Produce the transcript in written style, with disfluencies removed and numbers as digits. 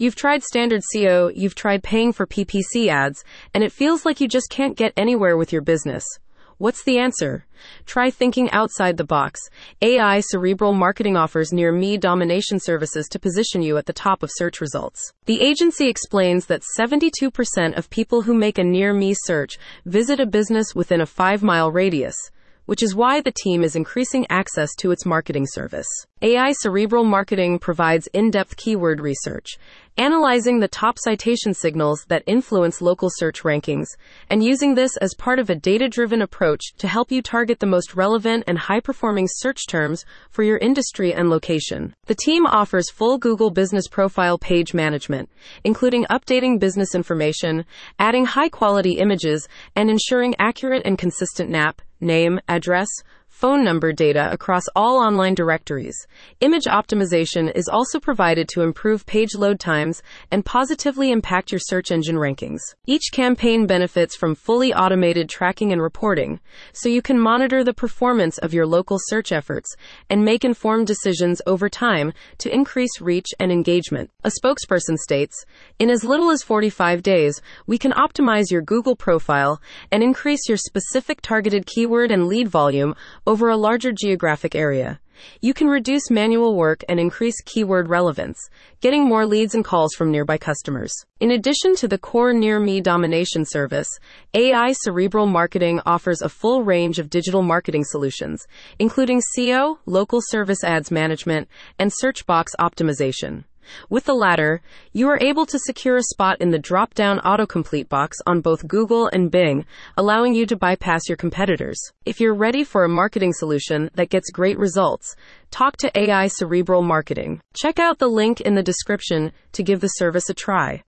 You've tried standard SEO, you've tried paying for PPC ads, and it feels like you just can't get anywhere with your business. What's the answer? Try thinking outside the box. AI Cerebral Marketing offers near-me domination services to position you at the top of search results. The agency explains that 72% of people who make a near-me search visit a business within a 5-mile radius, which is why the team is increasing access to its marketing service. AI Cerebral Marketing provides in-depth keyword research, analyzing the top citation signals that influence local search rankings, and using this as part of a data-driven approach to help you target the most relevant and high-performing search terms for your industry and location. The team offers full Google Business Profile page management, including updating business information, adding high-quality images, and ensuring accurate and consistent name, address, phone number data across all online directories. Image optimization is also provided to improve page load times and positively impact your search engine rankings. Each campaign benefits from fully automated tracking and reporting, so you can monitor the performance of your local search efforts and make informed decisions over time to increase reach and engagement. A spokesperson states, "In as little as 45 days, we can optimize your Google profile and increase your specific targeted keyword and lead volume over a larger geographic area. You can reduce manual work and increase keyword relevance, getting more leads and calls from nearby customers." In addition to the core near-me domination service, AI Cerebral Marketing offers a full range of digital marketing solutions, including SEO, local service ads management, and search box optimization. With the latter, you are able to secure a spot in the drop-down autocomplete box on both Google and Bing, allowing you to bypass your competitors. If you're ready for a marketing solution that gets great results, talk to AI Cerebral Marketing. Check out the link in the description to give the service a try.